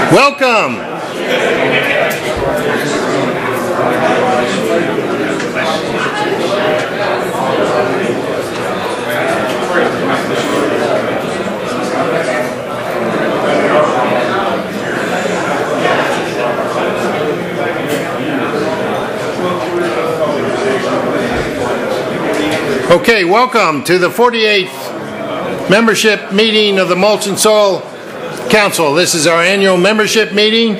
Welcome. Okay, welcome to the 48th membership meeting of the Mulch and Soil Council. This is our annual membership meeting.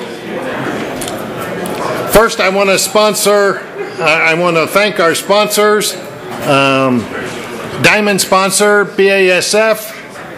First, I want to thank our sponsors. Diamond sponsor, BASF.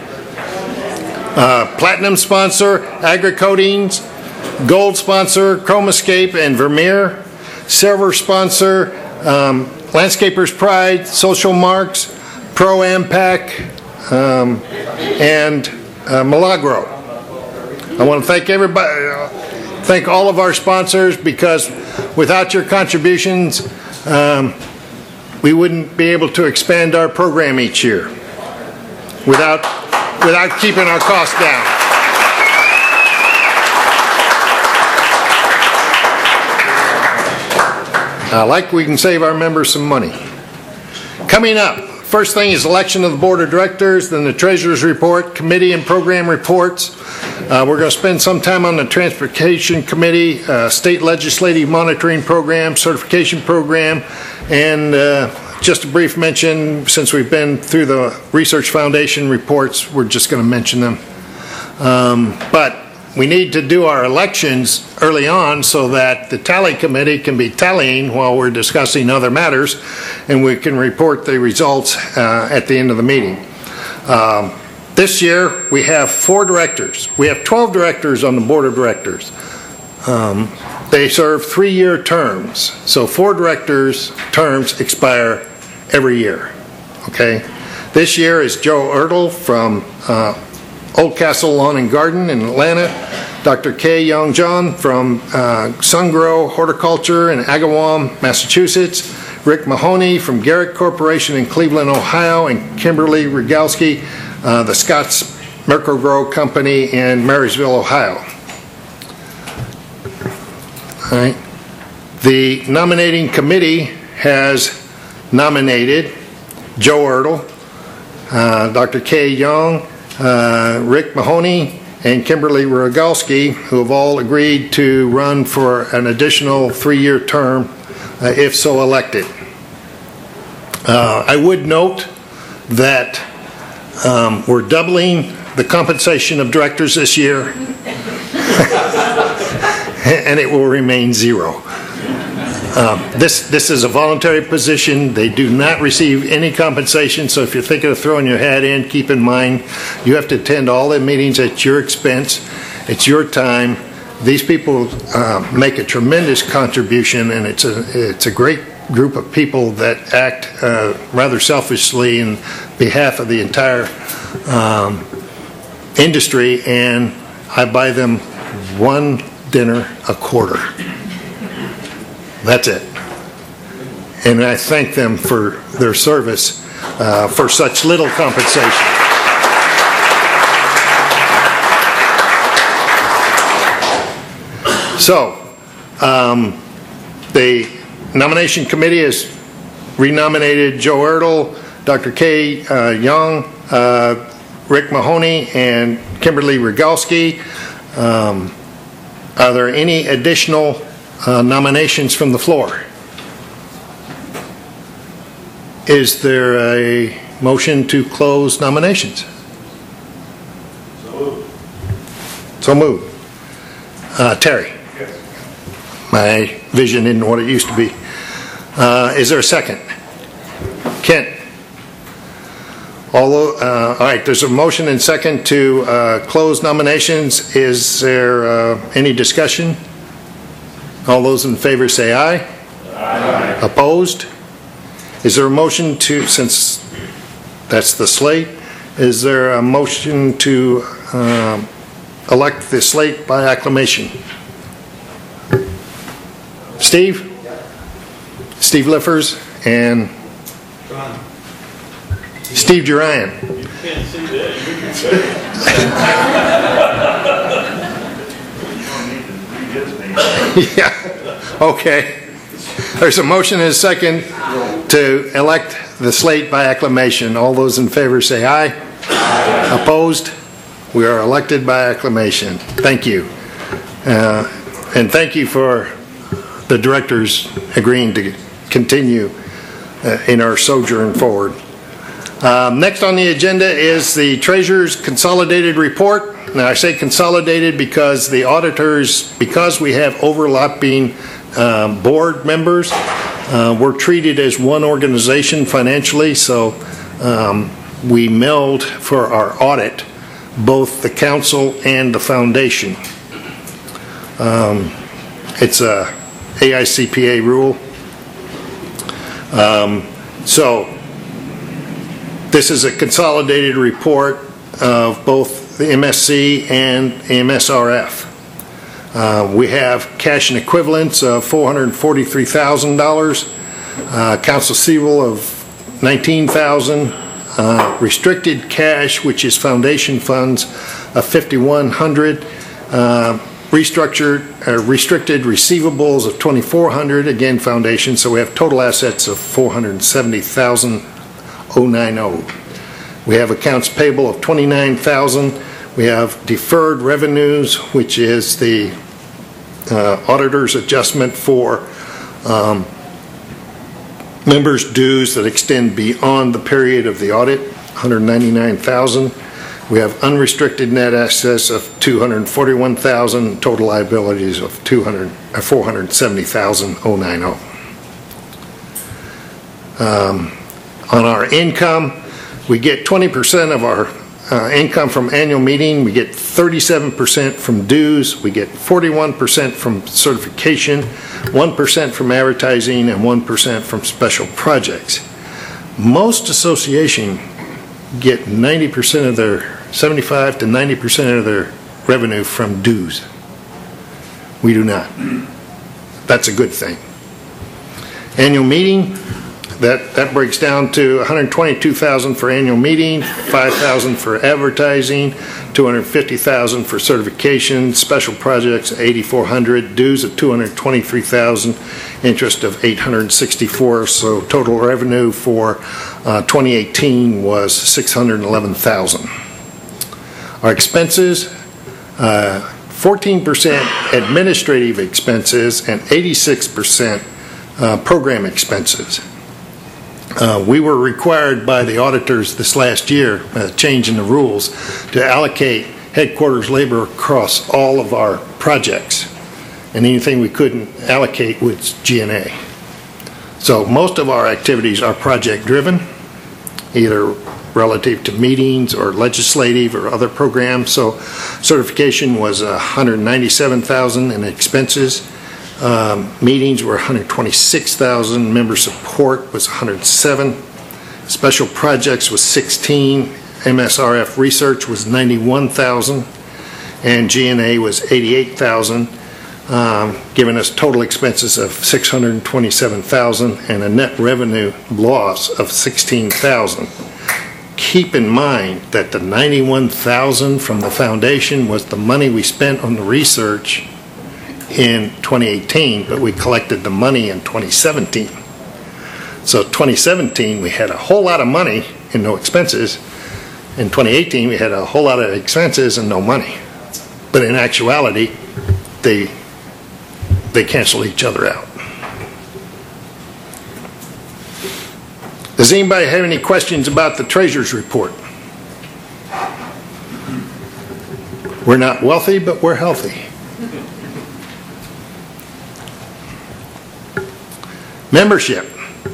Platinum sponsor, AgriCoatings. Gold sponsor, Chromescape and Vermeer. Silver sponsor, Landscapers Pride, Social Marks, Pro Ampac, and Milagro. I want to thank everybody, thank all of our sponsors, because without your contributions, we wouldn't be able to expand our program each year without keeping our costs down. Like we can save our members some money. Coming up, first thing is election of the Board of Directors, then the Treasurer's Report, Committee and Program Reports. We're going to spend some time on the Transportation Committee, State Legislative Monitoring Program, Certification Program, and just a brief mention, since we've been through the Research Foundation reports, we're just going to mention them. But we need to do our elections early on so that the tally committee can be tallying while we're discussing other matters, and we can report the results at the end of the meeting. This year we have 4 directors. We have 12 directors on the Board of Directors. They serve 3-year terms, so 4 directors' terms expire every year. Okay. This year is Joe Ertl from Old Castle Lawn and Garden in Atlanta, Dr. Kay Young John from Sungrow Horticulture in Agawam, Massachusetts, Rick Mahoney from Garrett Corporation in Cleveland, Ohio, and Kimberly Rogalski, the Scott's Miracle-Gro Company in Marysville, Ohio. All right. The nominating committee has nominated Joe Ertl, Dr. Kay Young, Rick Mahoney, and Kimberly Rogalski, who have all agreed to run for an additional 3-year term if so elected. I would note that we're doubling the compensation of directors this year, and it will remain 0. This is a voluntary position. They do not receive any compensation, so if you're thinking of throwing your hat in, keep in mind you have to attend all the meetings at your expense. It's your time. These people make a tremendous contribution, and it's a great group of people that act rather selfishly in behalf of the entire industry, and I buy them 1 dinner a quarter. That's it. And I thank them for their service for such little compensation. So, the nomination committee has renominated Joe Ertl, Dr. Kay Young, Rick Mahoney, and Kimberly Rogalski. Are there any additional nominations from the floor? Is there a motion to close nominations? So moved. Terry? Yes. My vision isn't what it used to be. Is there a second? Kent? All right, there's a motion and second to close nominations. Is there any discussion? All those in favor say aye. Aye. Opposed? Is there a motion to, since that's the slate, is there a motion to elect the slate by acclamation? Steve? Steve Liffers and John. Steve Jurian. You can't see that. You can say it. his name. Yeah, okay. There's a motion and a second to elect the slate by acclamation. All those in favor say aye. Aye. Opposed? We are elected by acclamation. Thank you. And thank you for the directors agreeing to continue in our sojourn forward. Next on the agenda is the Treasurer's Consolidated Report. Now I say consolidated because the auditors, because we have overlapping board members, we're treated as one organization financially, so we meld for our audit both the council and the foundation. It's a AICPA rule. So this is a consolidated report of both the MSC and MSRF. We have cash and equivalents of $443,000, accounts receivable of $19,000, restricted cash, which is foundation funds, of $5,100, restricted receivables of $2,400, again foundation, so we have total assets of $470,090. We have accounts payable of $29,000. We have deferred revenues, which is the auditor's adjustment for members' dues that extend beyond the period of the audit, $199,000. We have unrestricted net assets of $241,000, total liabilities of $470,090. On our income, we get 20% of our income from annual meeting, we get 37% from dues, we get 41% from certification, 1% from advertising, and 1% from special projects. Most associations get 90% of their, 75 to 90% of their revenue from dues. We do not. That's a good thing. Annual meeting, that breaks down to $122,000 for annual meeting, $5,000 for advertising, $250,000 for certification, special projects $8,400, dues of $223,000, interest of $864. So total revenue for 2018 was $611,000. Our expenses, 14% administrative expenses and 86% program expenses. We were required by the auditors this last year, change in the rules, to allocate headquarters labor across all of our projects. And anything we couldn't allocate was G&A. So most of our activities are project driven, either relative to meetings or legislative or other programs. So certification was $197,000 in expenses. Meetings were $126,000. Member support was $107,000. Special projects was $16,000. MSRF research was $91,000, and G&A was $88,000, giving us total expenses of $627,000 and a net revenue loss of $16,000. Keep in mind that the $91,000 from the foundation was the money we spent on the research in 2018, but we collected the money in 2017. So 2017 we had a whole lot of money and no expenses. In 2018 we had a whole lot of expenses and no money. But in actuality, they cancel each other out. Does anybody have any questions about the Treasurer's Report? We're not wealthy, but we're healthy. Membership.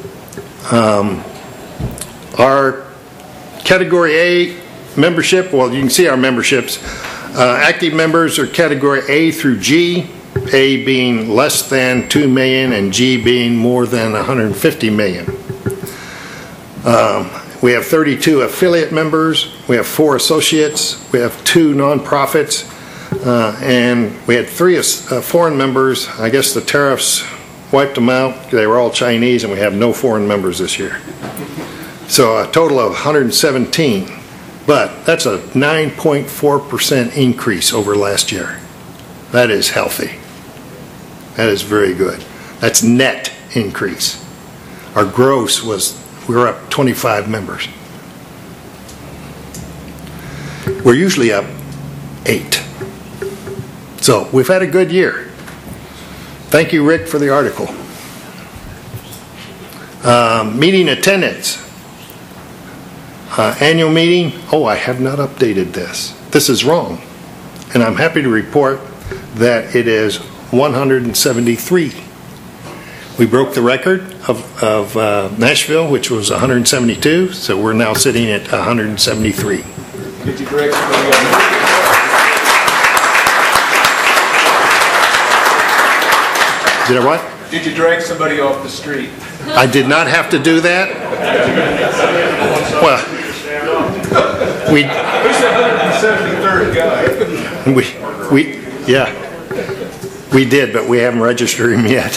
Our Category A membership, well, you can see our memberships. Active members are Category A through G, A being less than 2 million and G being more than 150 million. We have 32 affiliate members, we have 4 associates, we have 2 nonprofits, and we had 3 foreign members. I guess the tariffs wiped them out. They were all Chinese, and we have no foreign members this year. So a total of 117, but that's a 9.4% increase over last year. That is healthy. That is very good. That's net increase. Our gross was, we were up 25 members. We're usually up 8. So we've had a good year. Thank you, Rick, for the article. Meeting attendance. Annual meeting. Oh, I have not updated this. This is wrong. And I'm happy to report that it is 173. We broke the record of Nashville, which was 172, so we're now sitting at 173. Did you direct somebody off? Did I what? Did you drag somebody off the street? I did not have to do that. Well, we. Who's the 173rd guy? We did, but we haven't registered him yet.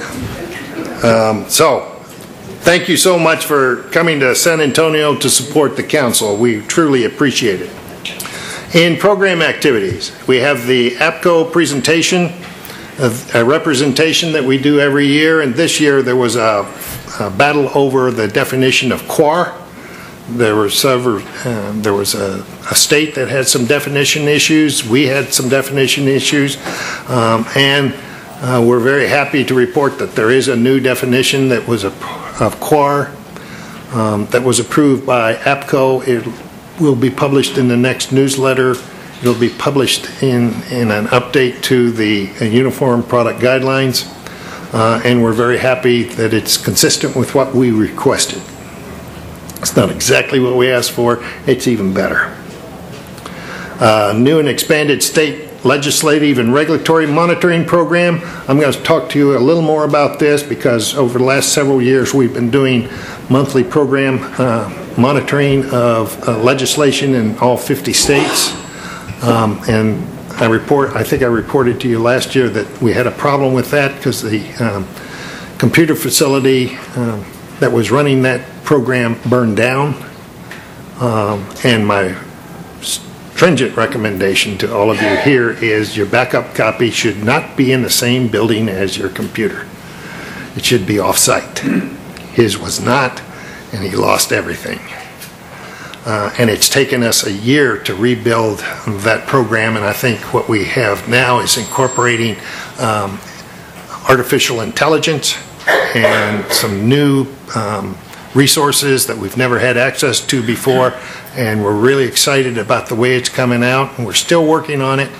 So, thank you so much for coming to San Antonio to support the council. We truly appreciate it. In program activities, we have the APCO presentation, a representation that we do every year, and this year there was a battle over the definition of quar. There were several. There was a state that had some definition issues. We had some definition issues, and we're very happy to report that there is a new definition that was of quar that was approved by APCO. It will be published in the next newsletter. It'll be published in an update to the Uniform Product Guidelines, and we're very happy that it's consistent with what we requested. It's not exactly what we asked for, it's even better. New and expanded state legislative and regulatory monitoring program. I'm going to talk to you a little more about this because over the last several years we've been doing monthly program monitoring of legislation in all 50 states. And I think I reported to you last year that we had a problem with that because the computer facility that was running that program burned down. And my stringent recommendation to all of you here is your backup copy should not be in the same building as your computer. It should be off-site. His was not, and he lost everything. And it's taken us a year to rebuild that program, and I think what we have now is incorporating artificial intelligence and some new resources that we've never had access to before, and we're really excited about the way it's coming out, and we're still working on it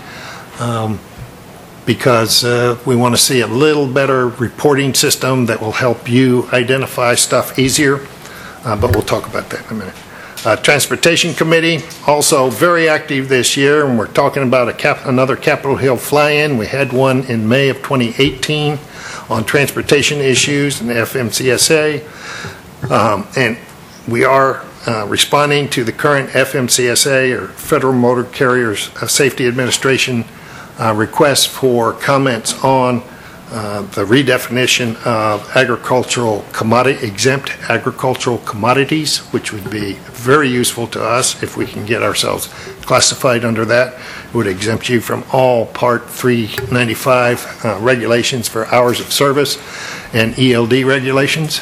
because we want to see a little better reporting system that will help you identify stuff easier, but we'll talk about that in a minute. Transportation Committee, also very active this year, and we're talking about another Capitol Hill fly-in. We had one in May of 2018 on transportation issues and FMCSA, and we are responding to the current FMCSA, or Federal Motor Carriers Safety Administration, requests for comments on the redefinition of exempt agricultural commodities, which would be very useful to us if we can get ourselves classified under that. It would exempt you from all Part 395 regulations for hours of service and ELD regulations,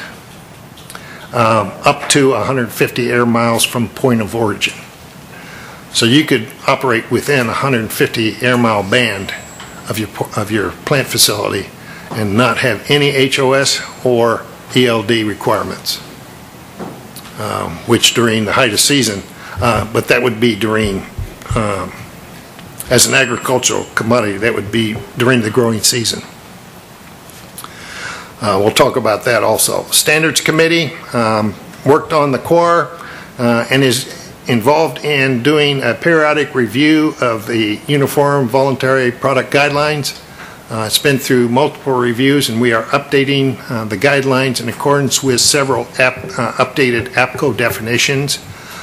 up to 150 air miles from point of origin. So you could operate within 150 air mile band of your plant facility and not have any HOS or ELD requirements, which during the height of season, but that would be during, as an agricultural commodity, that would be during the growing season. We'll talk about that also. Standards Committee worked on the quar and is involved in doing a periodic review of the Uniform Voluntary Product Guidelines. It's been through multiple reviews, and we are updating the guidelines in accordance with several updated APCO definitions.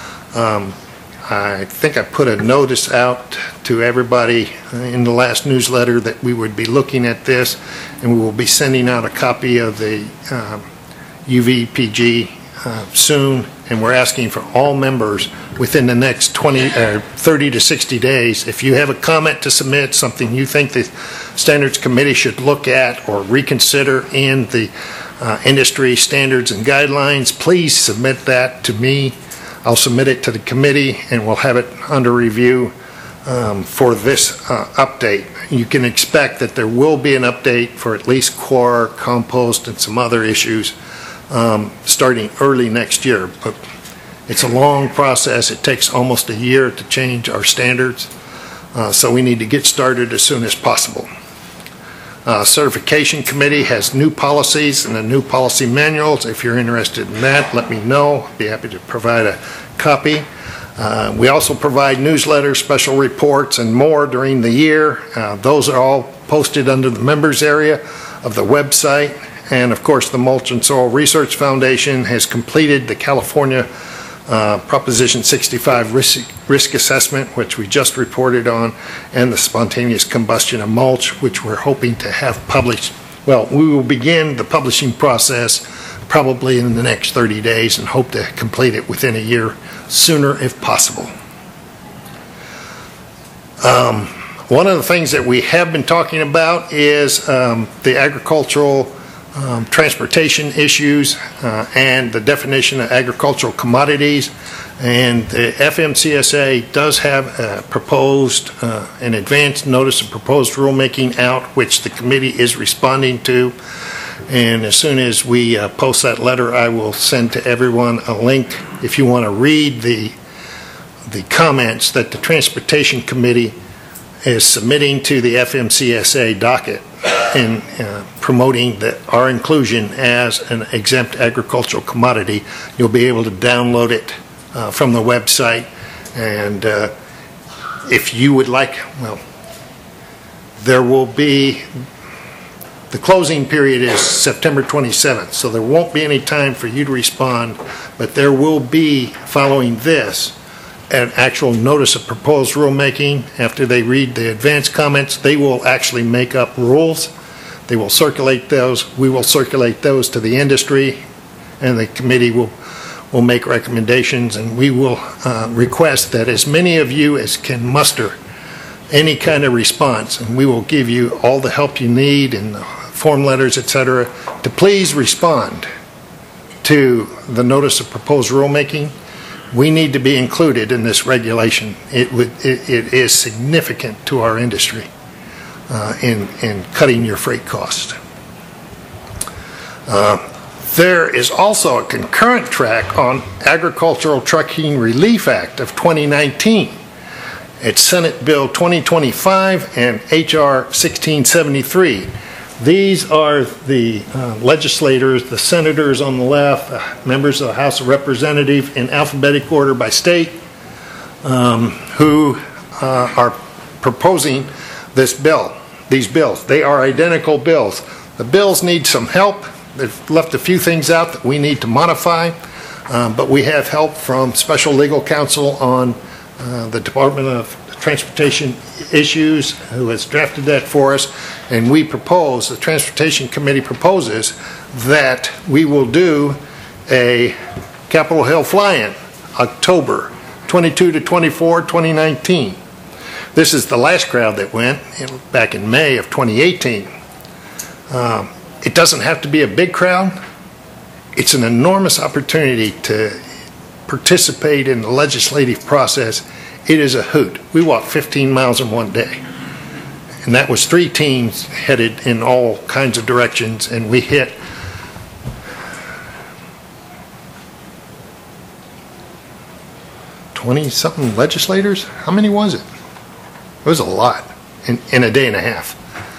I think I put a notice out to everybody in the last newsletter that we would be looking at this, and we will be sending out a copy of the UVPG soon and we're asking for all members within the next 30 to 60 days. If you have a comment to submit, something you think the Standards Committee should look at or reconsider in the industry standards and guidelines, please submit that to me. I'll submit it to the committee, and we'll have it under review for this update. You can expect that there will be an update for at least core, compost, and some other issues starting early next year. But it's a long process. It takes almost a year to change our standards, so we need to get started as soon as possible. Certification Committee has new policies and a new policy manuals. If you're interested in that, let me know. I'd be happy to provide a copy. We also provide newsletters, special reports, and more during the year. Those are all posted under the members area of the website. And of course, the Mulch and Soil Research Foundation has completed the California Proposition 65 risk assessment, which we just reported on, and the spontaneous combustion of mulch, which we're hoping to have published. Well, we will begin the publishing process probably in the next 30 days and hope to complete it within a year, sooner if possible. One of the things that we have been talking about is the agricultural transportation issues and the definition of agricultural commodities. And the FMCSA does have proposed an advance notice of proposed rulemaking out, which the committee is responding to. And as soon as we post that letter, I will send to everyone a link if you want to read the comments that the Transportation Committee is submitting to the FMCSA docket in promoting our inclusion as an exempt agricultural commodity. You'll be able to download it from the website. And if you would like, well, there will be, the closing period is September 27th, so there won't be any time for you to respond, but there will be, following this, an actual notice of proposed rulemaking. After they read the advance comments, they will actually make up rules. They will circulate those. We will circulate those to the industry, and the committee will make recommendations, and we will request that as many of you as can muster any kind of response, and we will give you all the help you need in the form letters, etc., to please respond to the notice of proposed rulemaking. We need to be included in this regulation. It is significant to our industry in cutting your freight cost. There is also a concurrent track on Agricultural Trucking Relief Act of 2019. It's Senate Bill 2025 and H.R. 1673. These are the legislators, the senators on the left, members of the House of Representatives in alphabetic order by state, who are proposing these bills. They are identical bills. The bills need some help. They've left a few things out that we need to modify, but we have help from special legal counsel on the Department of Transportation Issues, who has drafted that for us, and we propose, the Transportation Committee proposes, that we will do a Capitol Hill fly-in October 22 to 24, 2019. This is the last crowd that went back in May of 2018. It doesn't have to be a big crowd. It's an enormous opportunity to participate in the legislative process. It is a hoot. We walked 15 miles in one day. And that was 3 teams headed in all kinds of directions, and we hit something legislators. How many was it? It was a lot in a day and a half.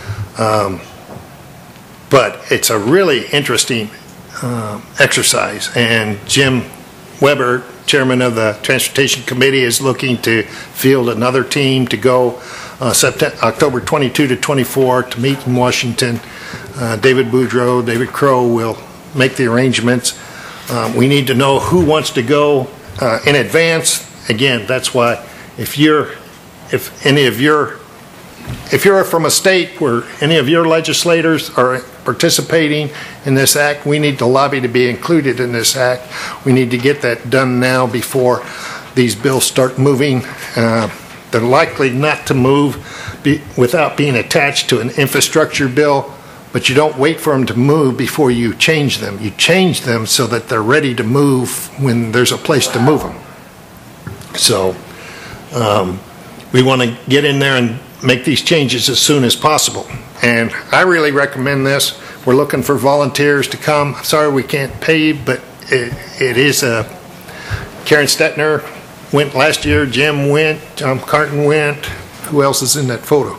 But it's a really interesting exercise, and Jim Weber, chairman of the Transportation Committee, is looking to field another team to go October 22 to 24 to meet in Washington. David Boudreau, David Crow will make the arrangements. We need to know who wants to go in advance. Again, that's why if you're from a state where any of your legislators are participating in this act. We need to lobby to be included in this act. We need to get that done now before these bills start moving. They're likely not to move without being attached to an infrastructure bill, but you don't wait for them to move before you change them. You change them so that they're ready to move when there's a place to move them. So we want to get in there and make these changes as soon as possible. And I really recommend this. We're looking for volunteers to come. Sorry we can't pay you, but it is Karen Stetner went last year, Jim went, Tom Carton went. Who else is in that photo?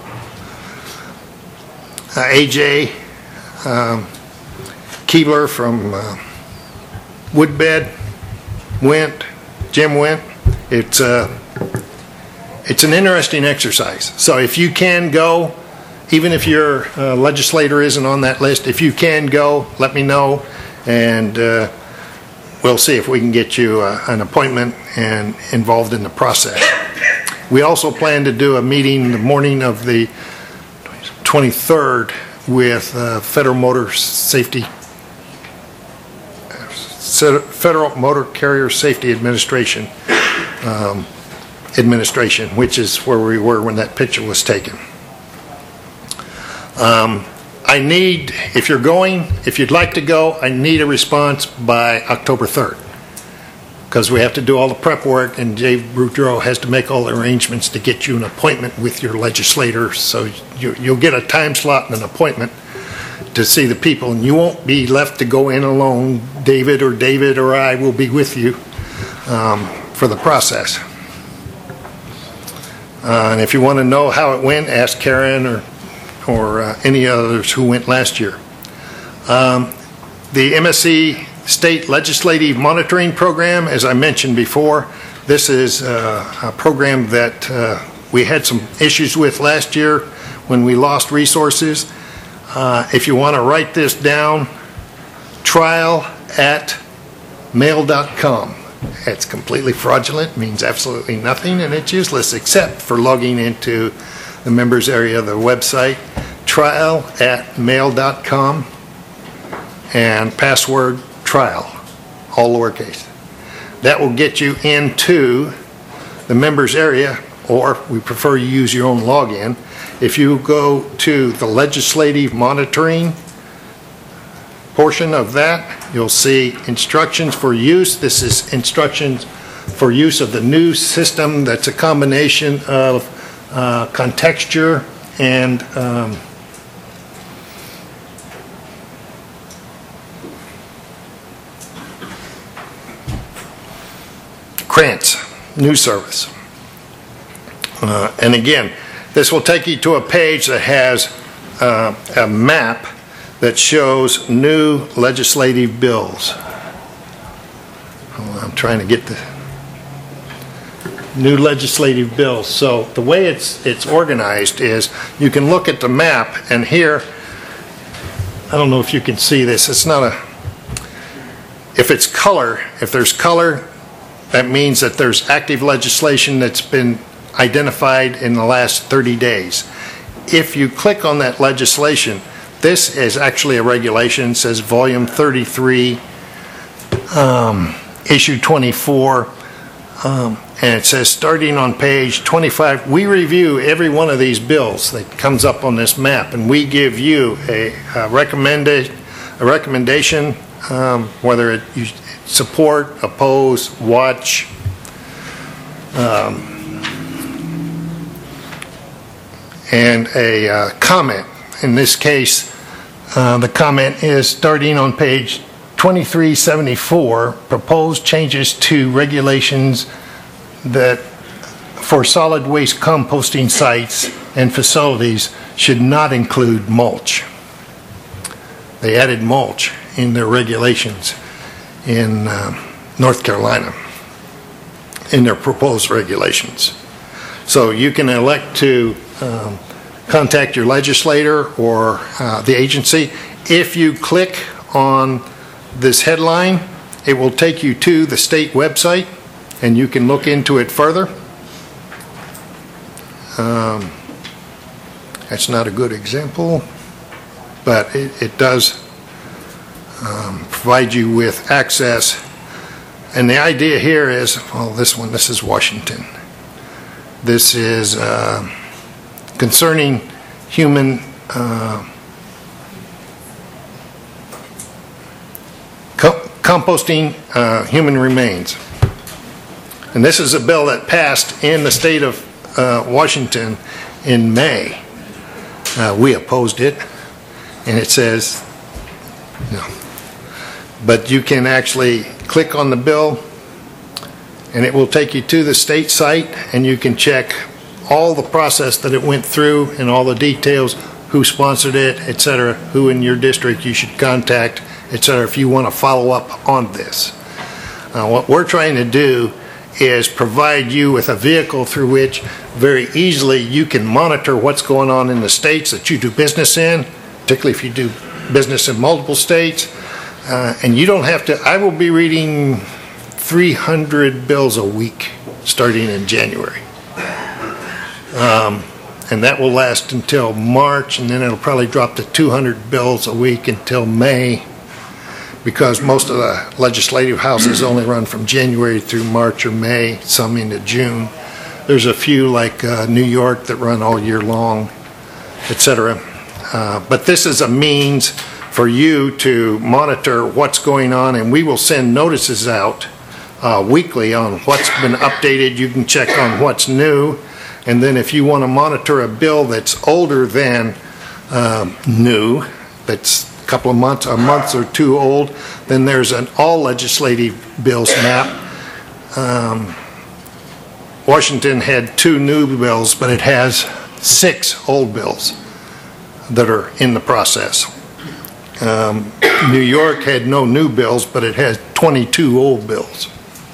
AJ Keebler from Woodbed went, Jim went. It's an interesting exercise. So if you can go, even if your legislator isn't on that list, if you can go, let me know, and we'll see if we can get you an appointment and involved in the process. We also plan to do a meeting the morning of the 23rd with Federal Motor Carrier Safety Administration, which is where we were when that picture was taken. I need, if you're going, if you'd like to go, I need a response by October 3rd. Because we have to do all the prep work, and Dave Boudreau has to make all the arrangements to get you an appointment with your legislator. So you'll get a time slot and an appointment to see the people, and you won't be left to go in alone. David or I will be with you for the process. And if you want to know how it went, ask Karen or any others who went last year. The MSC State Legislative Monitoring Program, as I mentioned before, this is a program that we had some issues with last year when we lost resources. If you want to write this down, trial@mail.com. It's completely fraudulent, means absolutely nothing, and it's useless except for logging into the members area of the website, trial@mail.com, and password trial, all lowercase. That will get you into the members area, or we prefer you use your own login. If you go to the legislative monitoring portion of that, you'll see instructions for use. This is instructions for use of the new system that's a combination of Contexture and Krantz News Service. And again, this will take you to a page that has a map that shows new legislative bills. I'm trying to get the new legislative bills. So the way it's organized is you can look at the map, and here, I don't know if you can see this, it's not a, if it's color, if there's color, that means that there's active legislation that's been identified in the last 30 days. If you click on that legislation, this is actually a regulation. It says volume 33, issue 24, and it says starting on page 25, we review every one of these bills that comes up on this map, and we give you a recommendation, whether you support, oppose, watch, and a comment. In this case, the comment is starting on page 2374, proposed changes to regulations that for solid waste composting sites and facilities should not include mulch. They added mulch in their regulations in North Carolina, in their proposed regulations. So you can elect to contact your legislator or the agency. If you click on this headline, it will take you to the state website, and you can look into it further. That's not a good example. but it does provide you with access. And the idea here is, well, this is Washington. This is concerning human composting human remains. And this is a bill that passed in the state of Washington in May. We opposed it, and it says no. But you can actually click on the bill, and it will take you to the state site, and you can check all the process that it went through and all the details, who sponsored it, etc., who in your district you should contact, etc., if you want to follow up on this. What we're trying to do is provide you with a vehicle through which very easily you can monitor what's going on in the states that you do business in, particularly if you do business in multiple states. And you don't have to, I will be reading 300 bills a week starting in January. And that will last until March, and then it'll probably drop to 200 bills a week until May, because most of the legislative houses only run from January through March or May, some into June. There's a few like New York that run all year long, etc. But this is a means for you to monitor what's going on, and we will send notices out weekly on what's been updated. You can check on what's new, and then if you want to monitor a bill that's older than new, that's a couple of months, a month or two old, then there's an all legislative bills map. Washington had 2 new bills, but it has 6 old bills that are in the process. New York had no new bills, but it has 22 old bills.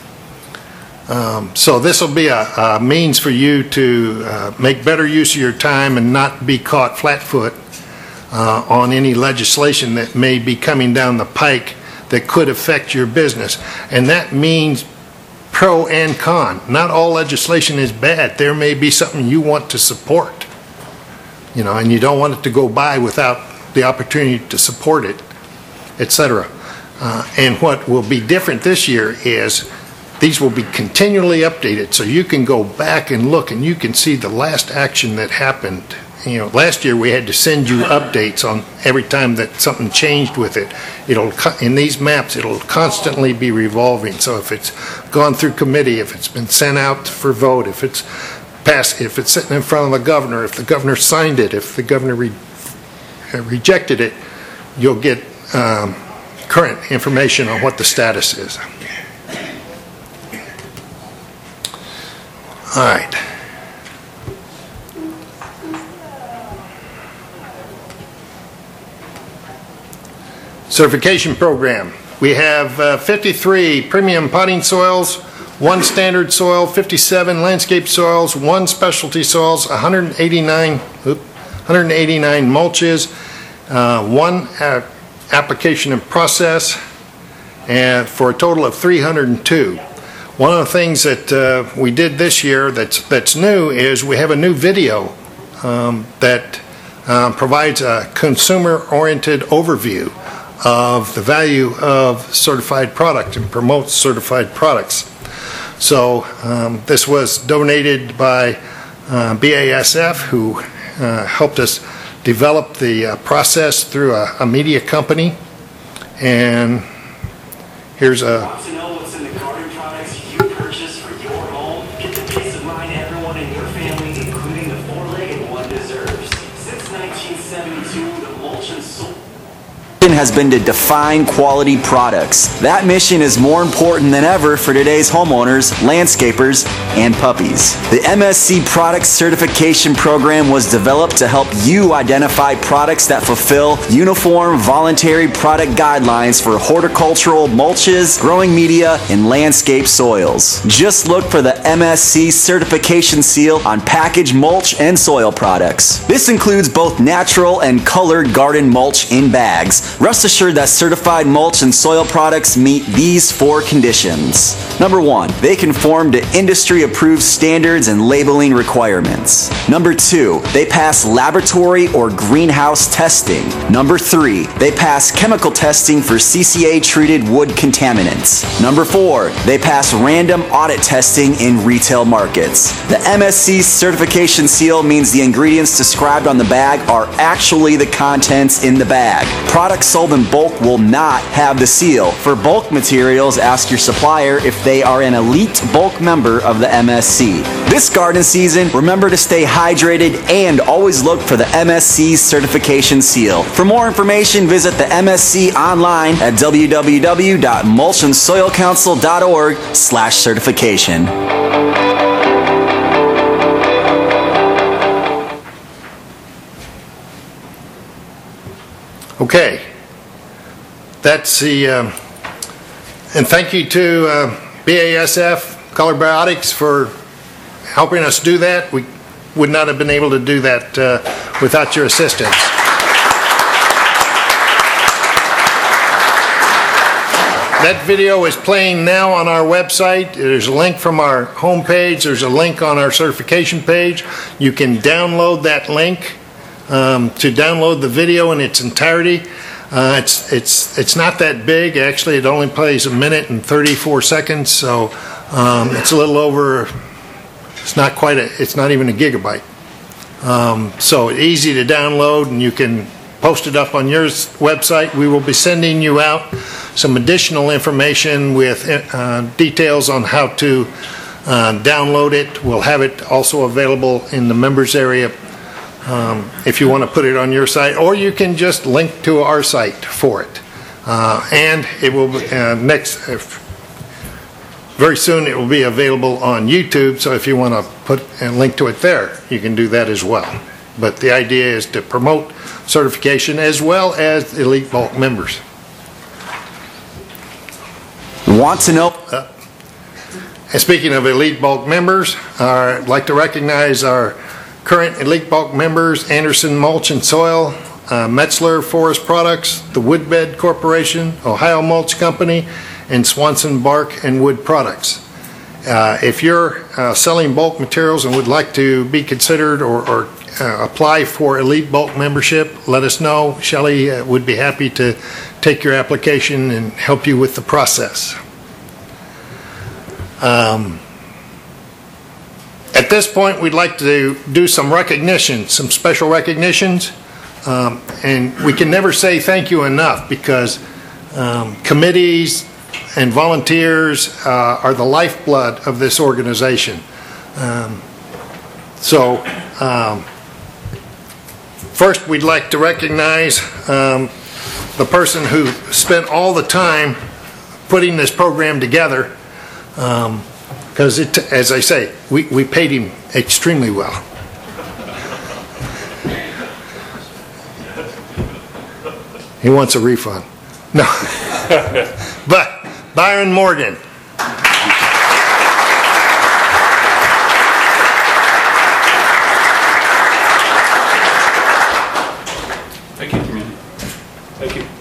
So this will be a means for you to make better use of your time and not be caught flat-foot on any legislation that may be coming down the pike that could affect your business. And that means pro and con. Not all legislation is bad. There may be something you want to support, you know, and you don't want it to go by without the opportunity to support it, etc. And what will be different this year is these will be continually updated, so you can go back and look and you can see the last action that happened. You know, last year we had to send you updates on every time that something changed with it. In these maps, it'll constantly be revolving. So if it's gone through committee, if it's been sent out for vote, if it's passed, if it's sitting in front of the governor, if the governor signed it, if the governor rejected it, you'll get current information on what the status is. All right. Certification program. We have 53 premium potting soils, 1 standard soil, 57 landscape soils, 1 specialty soils, 189 mulches, 1 application and process, and for a total of 302. One of the things that we did this year that's new is we have a new video that provides a consumer-oriented overview of the value of certified product and promotes certified products. So this was donated by BASF, who helped us develop the process through a media company. And here's a Want to know what's in the garden products you purchase for your home? Get the peace of mind everyone in your family, including the 4-legged one, deserves. Since 1972, the mulch and soil has been to define quality products. That mission is more important than ever for today's homeowners, landscapers, and puppies. The MSC Product Certification Program was developed to help you identify products that fulfill uniform voluntary product guidelines for horticultural mulches, growing media, and landscape soils. Just look for the MSC certification seal on packaged mulch and soil products. This includes both natural and colored garden mulch in bags, Rest assured that certified mulch and soil products meet these 4 conditions. Number 1, they conform to industry-approved standards and labeling requirements. Number 2, they pass laboratory or greenhouse testing. Number 3, they pass chemical testing for CCA-treated wood contaminants. Number 4, they pass random audit testing in retail markets. The MSC certification seal means the ingredients described on the bag are actually the contents in the bag. Products sold in bulk will not have the seal. For bulk materials, ask your supplier if they are an elite bulk member of the MSC. This garden season, remember to stay hydrated and always look for the MSC certification seal. For more information, visit the MSC online at www.mulchandsoilcouncil.org/certification. Okay, that's the, and thank you to BASF Color Biotics for helping us do that. We would not have been able to do that without your assistance. That video is playing now on our website. There's a link from our homepage. There's a link on our certification page. You can download that link to download the video in its entirety. It's not that big. Actually, it only plays 1 minute and 34 seconds, so it's a little over. It's not quite it's not even a gigabyte. So easy to download, and you can post it up on your website. We will be sending you out some additional information with details on how to download it. We'll have it also available in the members area if you want to put it on your site, or you can just link to our site for it. And it will very soon it will be available on YouTube, so if you want to put a link to it there, you can do that as well. But the idea is to promote certification as well as Elite Bulk members. Want to know? And speaking of Elite Bulk members, I'd like to recognize our current Elite Bulk members: Anderson Mulch and Soil, Metzler Forest Products, the Woodbed Corporation, Ohio Mulch Company, and Swanson Bark and Wood Products. If you're selling bulk materials and would like to be considered or apply for Elite Bulk membership, let us know. Shelley would be happy to take your application and help you with the process. At this point, we'd like to do some recognition, some special recognitions, and we can never say thank you enough, because committees and volunteers are the lifeblood of this organization. First, we'd like to recognize the person who spent all the time putting this program together, because as I say, we paid him extremely well. He wants a refund. No. But Byron Morgan. Thank you, community. Thank you.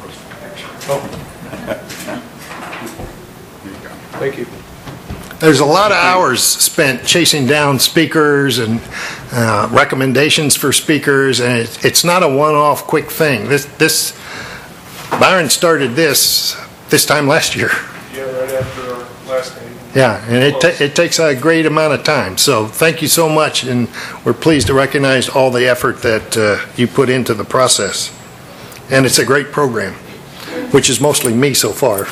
Thank you. There's a lot of hours spent chasing down speakers and recommendations for speakers, and it's not a one-off quick thing. Byron started this time last year. Yeah, right after our last meeting. Yeah, and it takes a great amount of time. So thank you so much, and we're pleased to recognize all the effort that you put into the process. And it's a great program, which is mostly me so far.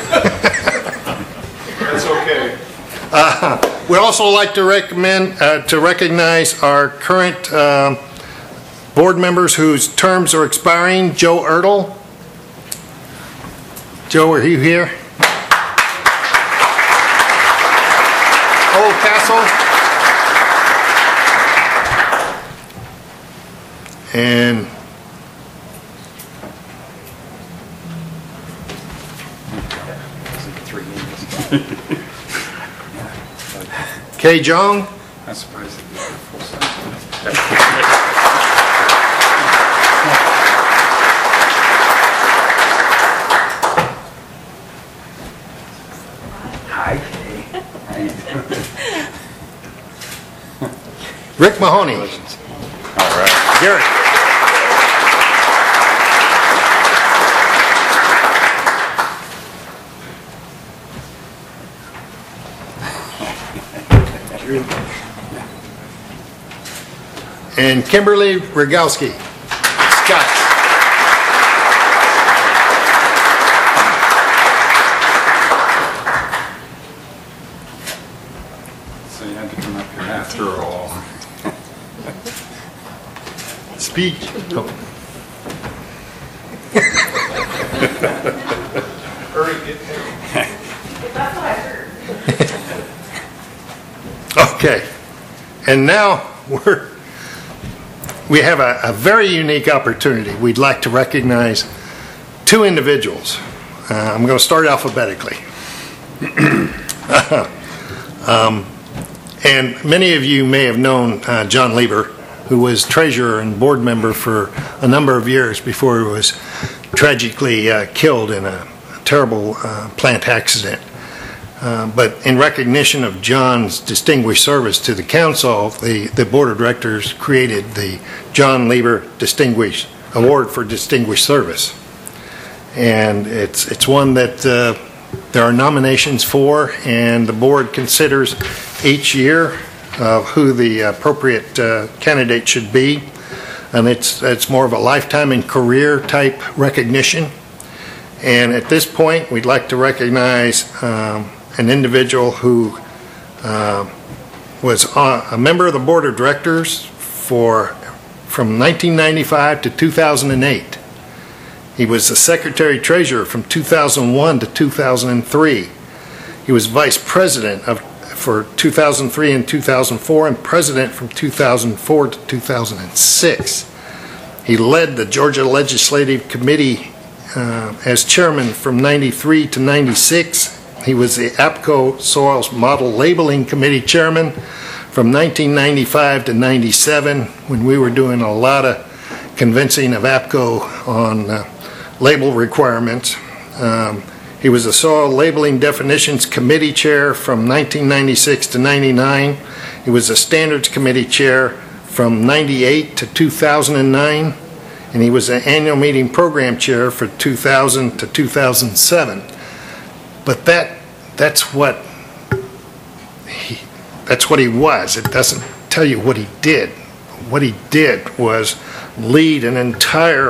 That's okay. We'd also like to recognize our current board members whose terms are expiring. Joe Ertl. Joe, are you here? Oldcastle. And Kay Jong. I'm surprised. Rick Mahoney. All right. Garrett. And Kimberly Rogowski. Scott. So you had to come up here after all. Speech. Okay, and now we have a very unique opportunity. We'd like to recognize two individuals. I'm going to start alphabetically. And many of you may have known John Lieber, who was treasurer and board member for a number of years before he was tragically killed in a terrible plant accident. But in recognition of John's distinguished service to the council, the board of directors created the John Lieber Distinguished Award for Distinguished Service. And it's one that there are nominations for, and the board considers each year who the appropriate candidate should be. And it's more of a lifetime and career type recognition. And at this point, we'd like to recognize an individual who was a member of the board of directors from 1995 to 2008. He was the secretary treasurer from 2001 to 2003. He was vice president for 2003 and 2004 and president from 2004 to 2006. He led the Georgia Legislative Committee as chairman from 93 to 96. He was the APCO Soils Model Labeling Committee chairman from 1995 to 97, when we were doing a lot of convincing of APCO on label requirements. He was the Soil Labeling Definitions Committee chair from 1996 to 99. He was the Standards Committee chair from 98 to 2009. And he was the annual meeting program chair for 2000 to 2007. But that's what he was. It doesn't tell you what he did. What he did was lead an entire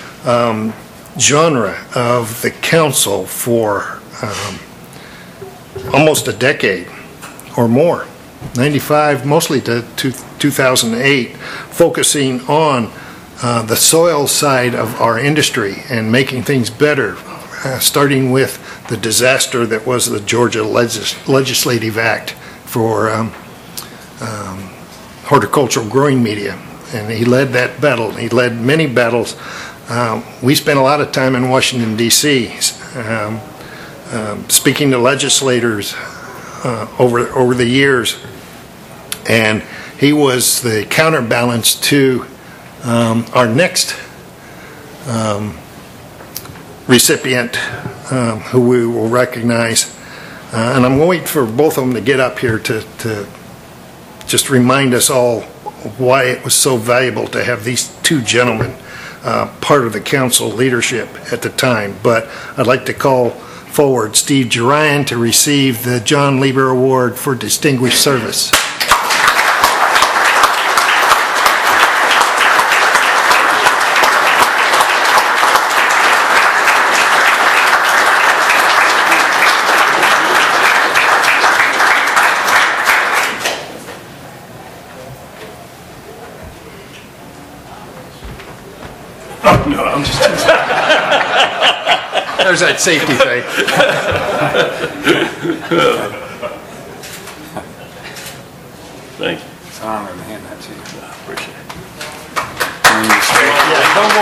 genre of the council for almost a decade or more, 95 mostly to 2008, focusing on the soil side of our industry and making things better, starting with the disaster that was the Georgia Legislative Act for horticultural growing media. And he led that battle. He led many battles. We spent a lot of time in Washington, D.C., speaking to legislators over the years. And he was the counterbalance to our next recipient, who we will recognize. And I'm waiting for both of them to get up here to just remind us all why it was so valuable to have these two gentlemen part of the council leadership at the time. But I'd like to call forward Steve Jerian to receive the John Lieber Award for Distinguished Service. No, I'm just There's that safety thing. Thank you. It's an honor to hand that to you. Appreciate it. Yeah, don't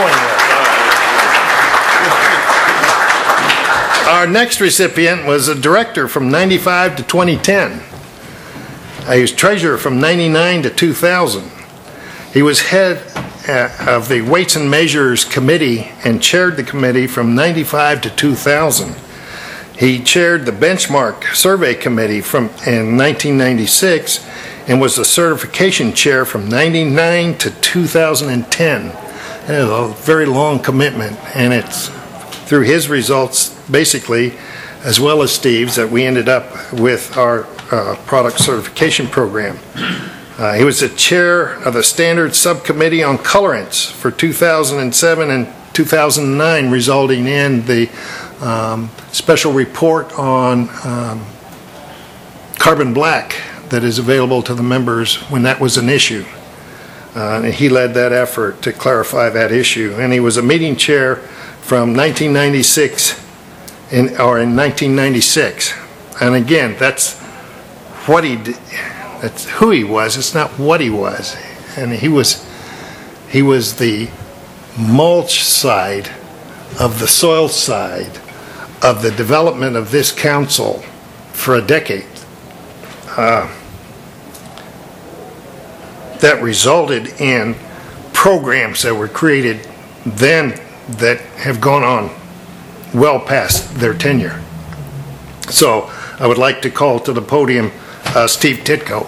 go anywhere. Our next recipient was a director from 95 to 2010. He was treasurer from 99 to 2000. He was head of the Weights and Measures Committee and chaired the committee from 95 to 2000. He chaired the Benchmark Survey Committee in 1996, and was the certification chair from 99 to 2010. It was a very long commitment, and it's through his results, basically, as well as Steve's, that we ended up with our product certification program. He was the chair of the Standards Subcommittee on Colorants for 2007 and 2009, resulting in the special report on carbon black that is available to the members when that was an issue. And he led that effort to clarify that issue. And he was a meeting chair from 1996 in 1996. And again, that's what he did. That's who he was. It's not what he was. And he was the mulch side of the soil side of the development of this council for a decade. That resulted in programs that were created then that have gone on well past their tenure. So I would like to call to the podium Steve Titko.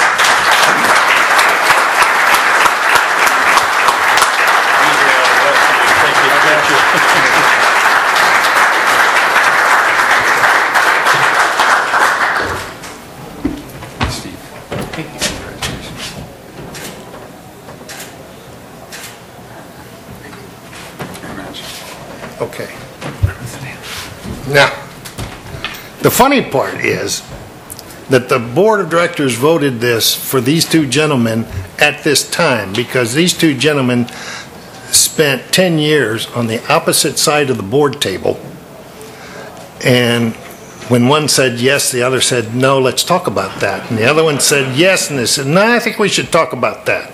Steve. Congratulations. Very much. Okay. Now, the funny part is that the board of directors voted this for these two gentlemen at this time because these two gentlemen spent 10 years on the opposite side of the board table, and when one said yes, the other said no, let's talk about that, and the other one said yes, and they said no, I think we should talk about that.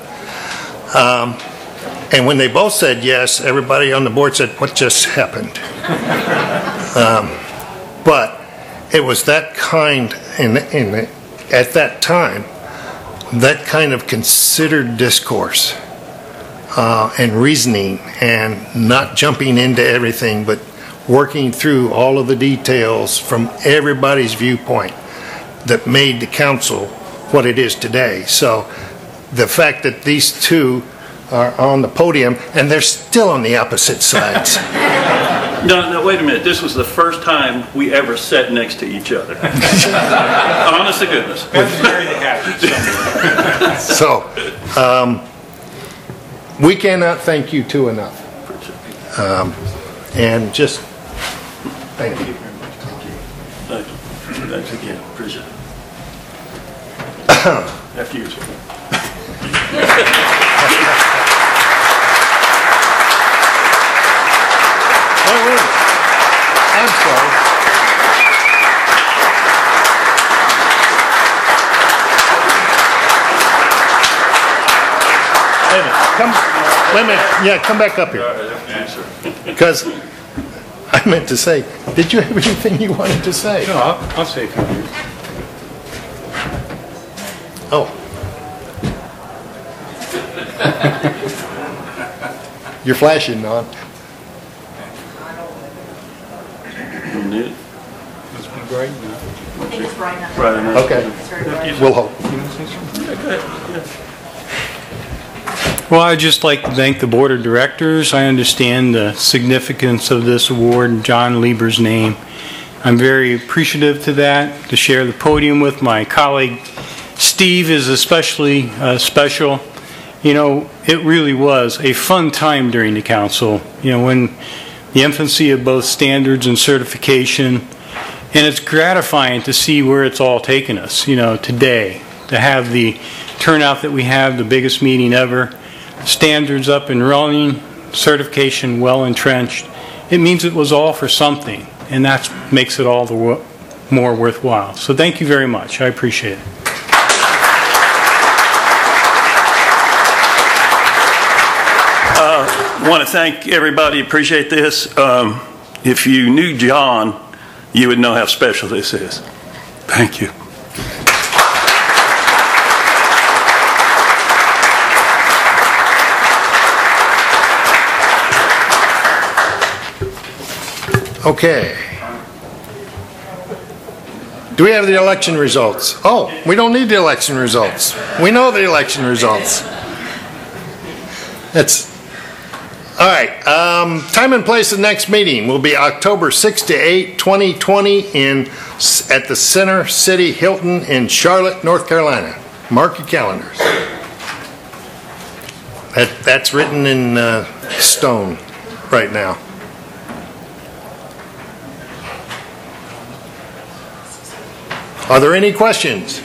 And when they both said yes, everybody on the board said, what just happened? But it was that kind, at that time, that kind of considered discourse and reasoning and not jumping into everything, but working through all of the details from everybody's viewpoint that made the council what it is today. So the fact that these two are on the podium and they're still on the opposite sides. No, wait a minute. This was the first time we ever sat next to each other. Honest to goodness. So, we cannot thank you two enough. And just thank you. Thank you. Thanks again. Appreciate it. After you, sir. Oh, wait. I'm sorry. Wait a minute. Yeah, come back up here. Because I meant to say, did you have anything you wanted to say? No, I'll say a couple of words. Oh. You're flashing, Don. You need it? It's been great. I think it's bright enough. Right enough. Okay. It's very bright. We'll hope. Well, I'd just like to thank the Board of Directors. I understand the significance of this award in John Lieber's name. I'm very appreciative to that. To share the podium with my colleague Steve is especially special. You know, it really was a fun time during the council. You know, when the infancy of both standards and certification, and it's gratifying to see where it's all taken us, you know, today, to have the turnout that we have, the biggest meeting ever, standards up and running, certification well entrenched. It means it was all for something, and that makes it all the more worthwhile. So thank you very much. I appreciate it. I want to thank everybody. Appreciate this. If you knew John, you would know how special this is. Thank you. Okay. Do we have the election results? Oh, we don't need the election results. We know the election results. All right. Time and place of the next meeting will be October 6 to 8, 2020 at the Center City Hilton in Charlotte, North Carolina. Mark your calendars. That's written in stone right now. Are there any questions?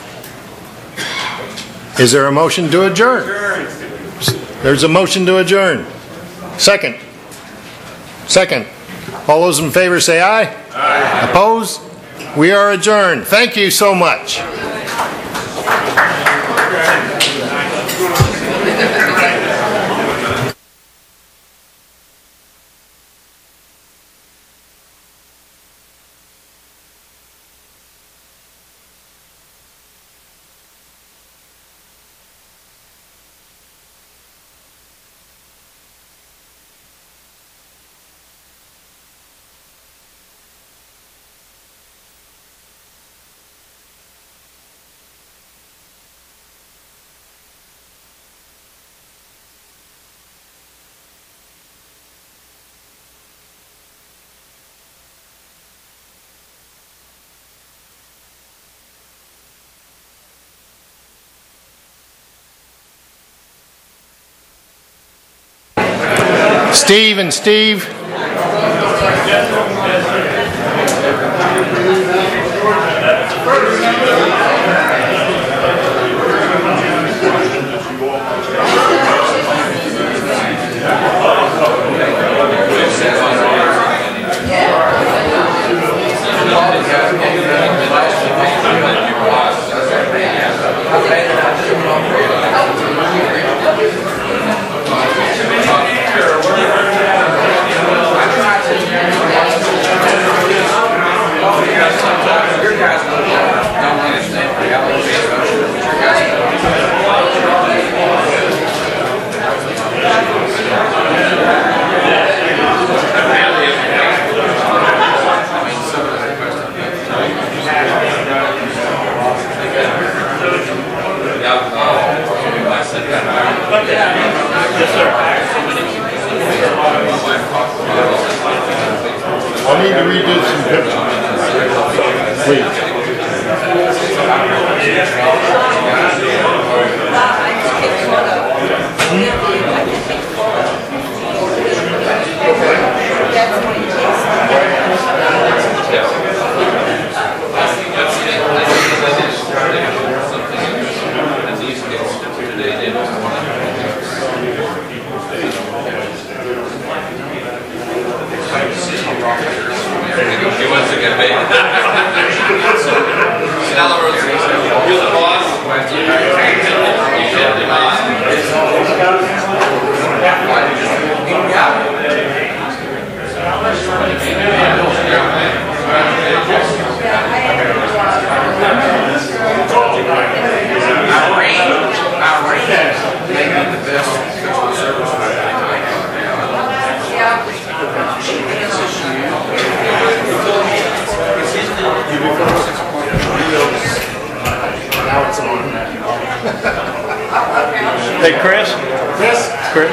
Is there a motion to adjourn? There's a motion to adjourn. Second. Second. All those in favor say aye. Aye. Opposed? We are adjourned. Thank you so much. Steve and Steve. I need to redo some pictures, please. He wants to get paid. You're the boss. Hey, Chris? Chris?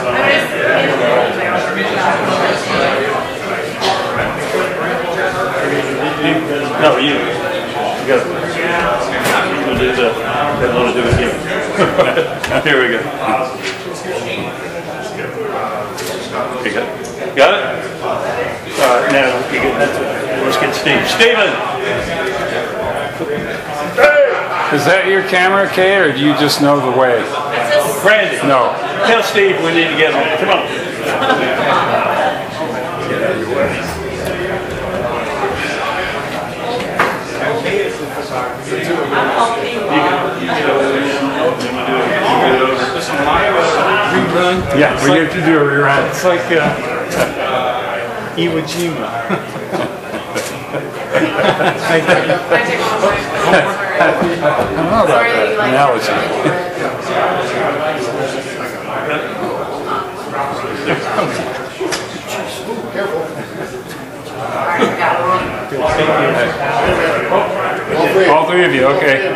No, you. Go. We'll do that little do it again. Here we go. You got it? All right, now you get that. Let's get Steve. Steven! Is that your camera, Kay, or do you just know the way? Randy. No. Tell Steve we need to get him. Come on. Get out of your way. Rerun? Yeah, we get to do a rerun. It's like Iwo Jima. I don't know about that analogy. three. All three of you, okay.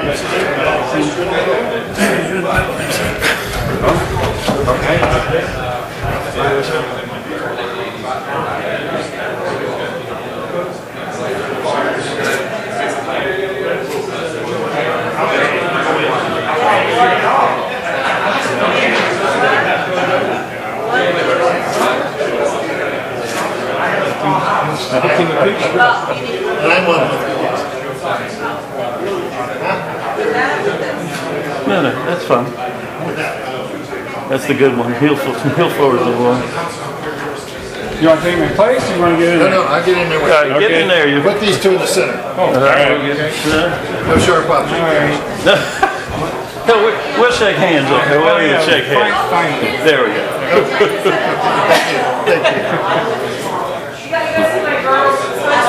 No, that's fine. That's the good one. Heel forward the one. You want to take my place? Or you want to get in there? No, I'll get in there with you. Get in there. You Put these two in the center. All right. No sharp object. No, we'll shake hands up there. We'll even shake hands. Fine. There we go. Thank you. You gotta go see my girls.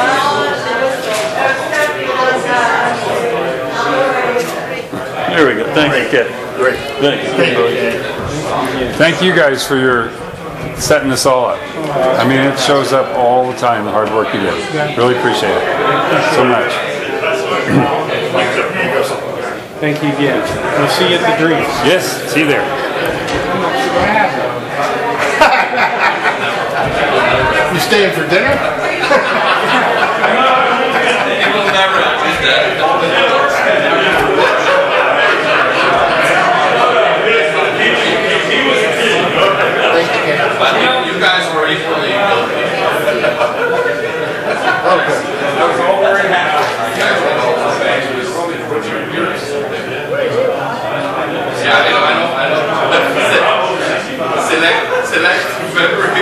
There we go. Thank you, Kevin. Great. Thank you. Thank you guys for your setting this all up. I mean, it shows up all the time, the hard work you do. Really appreciate it so much. Thank you again. We'll see you at the Dreams. Yes, see you there. You staying for dinner? People never admit that. But you guys were equally guilty. Okay. Yeah, I know. Select memory.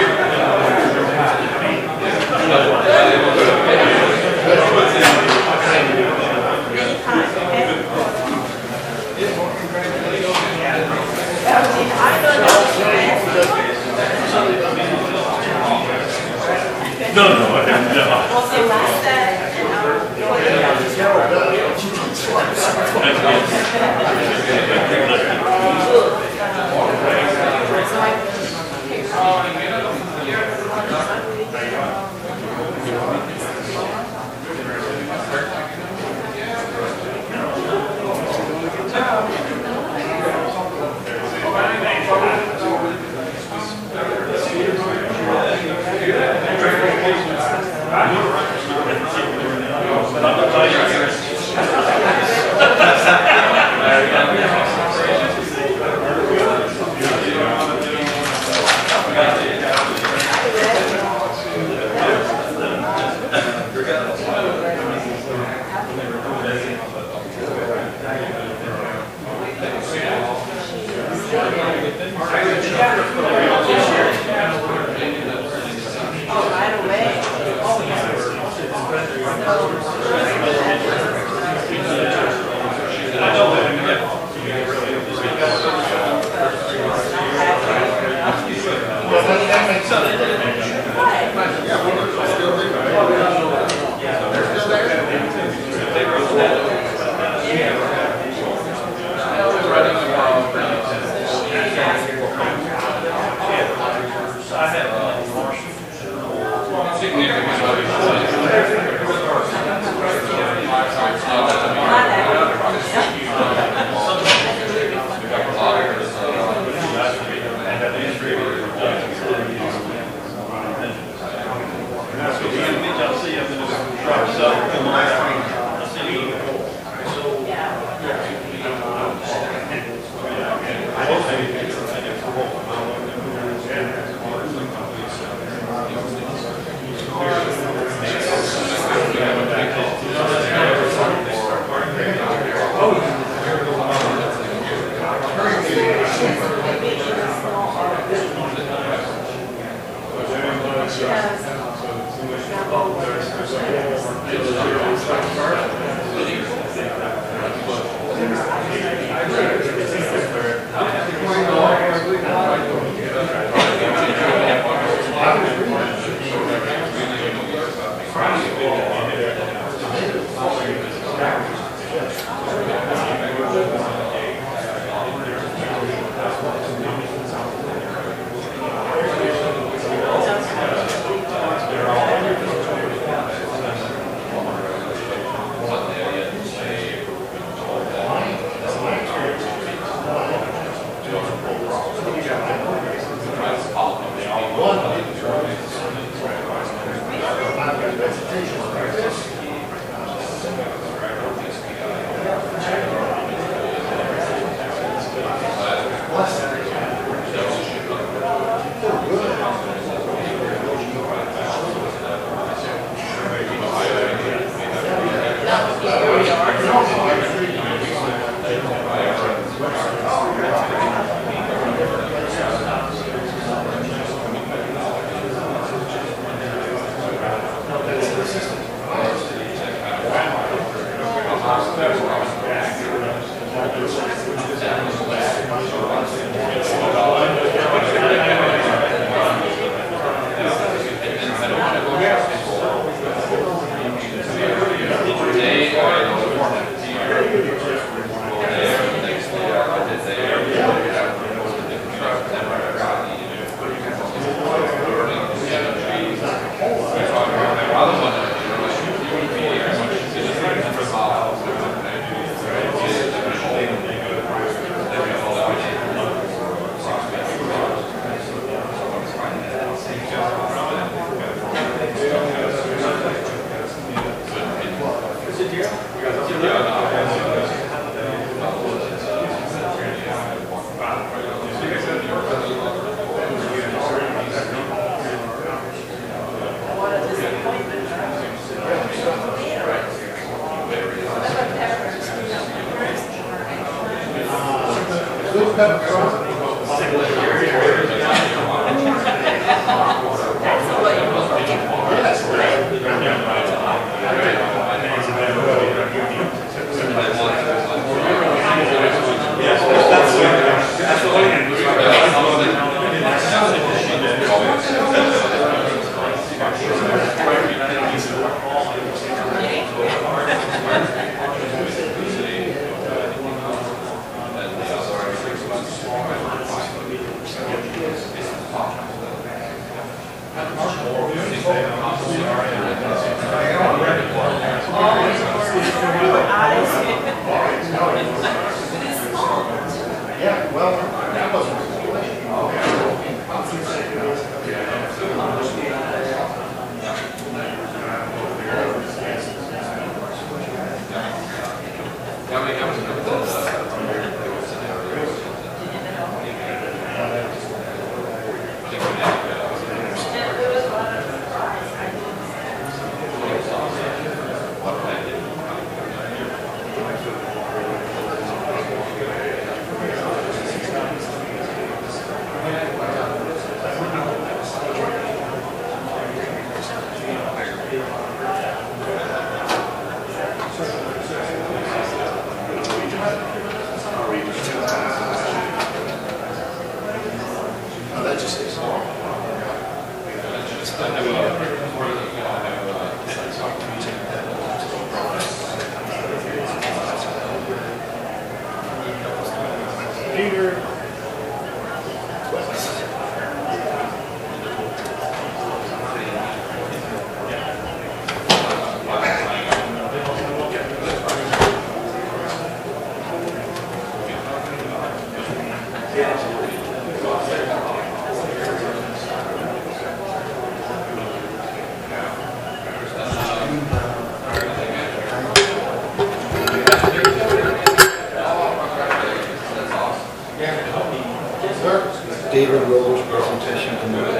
David Rose presentation tonight.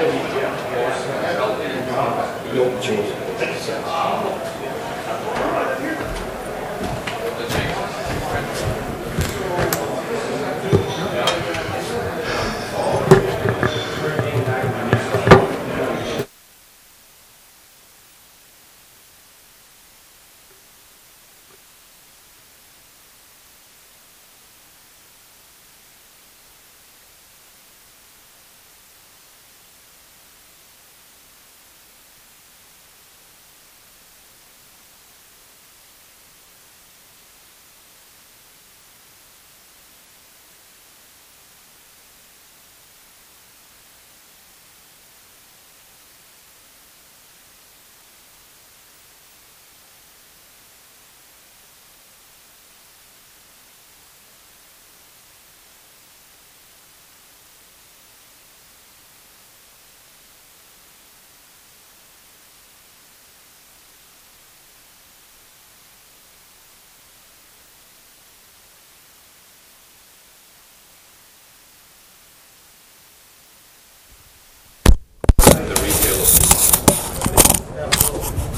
Nope, Joe.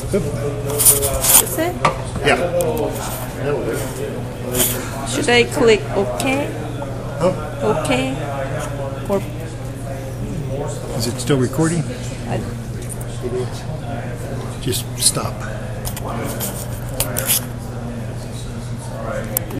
Is it? Yeah. Should I click OK? OK? Or Is it still recording? I, Just stop.